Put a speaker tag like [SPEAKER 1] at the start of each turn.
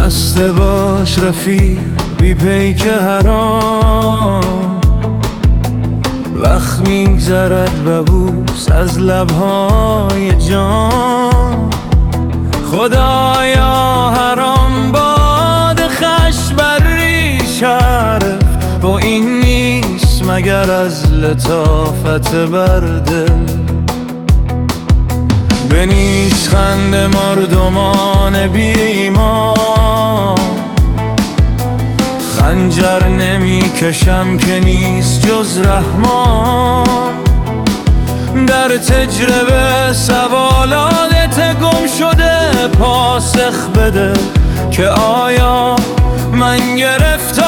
[SPEAKER 1] بسته باش رفیق بی پیک حرام، وقت میگذرد ببوس از لبهای جان. خدایا حرام باد خش بر ریش حرف، و این نیست مگر از لطافت بر دل. بنیش خند مردمان بی ایمان، خنجر نمی کشم که نیست جز رحمان. در تجربه سوالات گم شده پاسخ بده، که آیا من گرفتار